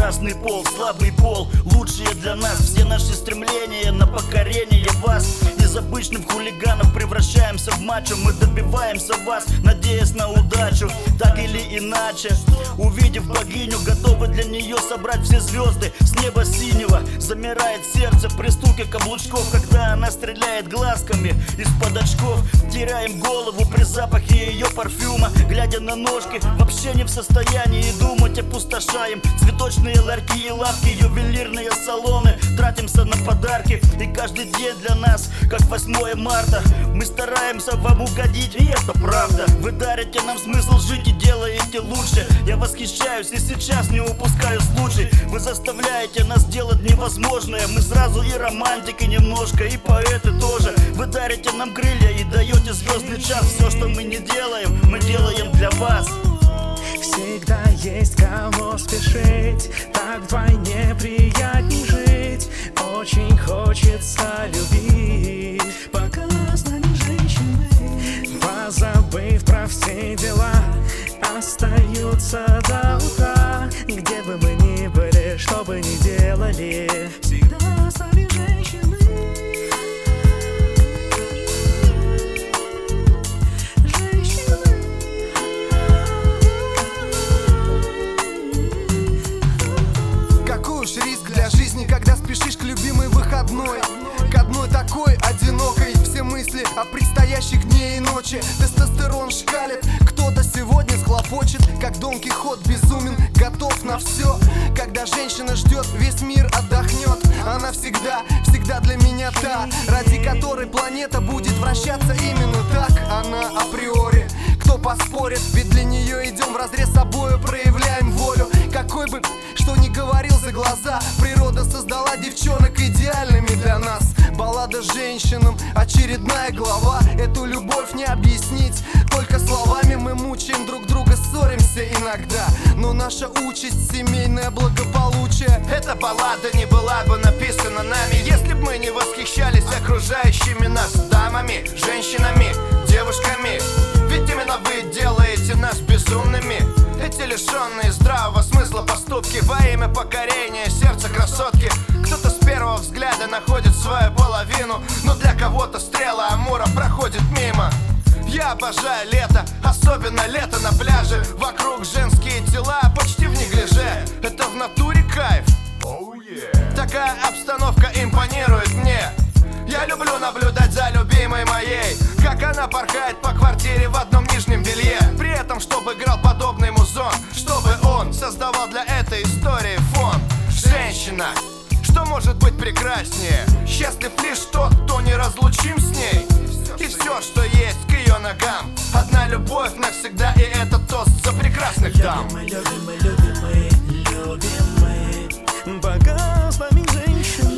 прекрасный пол, слабый пол, лучшие для нас. Все наши стремления на покорение вас. Из обычных хулиганов превращаемся в мачо. Мы добиваемся вас, надеясь на удачу. Так или иначе, увидев богиню, готовы для нее собрать все звезды с неба синего. Замирает сердце при стуке каблучков, когда она стреляет глазками из-под очков. Теряем голову при запахе ее парфюма, глядя на ножки, вообще не в состоянии думать. Опустошаем цветочные ларьки и лавки, ювелирные салоны, тратимся на подарки. И каждый день для нас, как 8 марта. Мы стараемся вам угодить, и это правда. Вы дарите нам смысл жить и делаете лучше. Я восхищаюсь и сейчас не упускаю случай. Вы заставляете нас делать невозможное. Мы сразу и романтики немножко, и поэты тоже. Вы дарите нам крылья и даете звездный час. Все, что мы не делаем, мы делаем для вас. Всегда есть кому спешить, так вдвойне приятней жить. Очень хочется любить, пока с нами женщины, позабыв про все дела, остаются до утра. Где бы мы ни были, что бы ни делали, всегда с нами женщины. Когда спешишь к любимой выходной, к одной такой одинокой, все мысли о предстоящих дне и ночи. Тестостерон шкалит, кто-то сегодня схлопочет, как Дон Кихот безумен, готов на все. Когда женщина ждет, весь мир отдохнет. Она всегда, всегда для меня та, ради которой планета будет вращаться именно так. Она априори, кто поспорит, ведь для нее идем вразрез с собою, проявляем волю. Какой бы что ни говорил за глаза, природа создала девчонок идеальными для нас. Баллада женщинам, очередная глава. Эту любовь не объяснить только словами. Мы мучаем друг друга, ссоримся иногда, но наша участь — семейное благополучие. Эта баллада не была бы написана нами, если бы мы не восхищались окружающими нас дамами, женщинами, девушками. Ведь именно вы делаете нас безумными. Эти лишенные здравого смысла поступки во имя покорения сердца красотки. Кто-то с первого взгляда находит свою половину, но для кого-то стрела Амура проходит мимо. Я обожаю лето, особенно лето на пляже. Вокруг женские тела почти в неглиже. Это в натуре кайф. Такая обстановка импонирует мне. Я люблю наблюдать за любимой моей, как она порхает по квартире в одном нижнем белье. При этом, чтобы играл подобный музон, чтобы он создавал для этой истории фон. Женщина, что может быть прекраснее? Счастлив лишь тот, кто не разлучим с ней. И все, что есть к ее ногам, одна любовь навсегда, и это тост за прекрасных дам. Любимый, любимый, любимый, любимый, пока с нами женщины.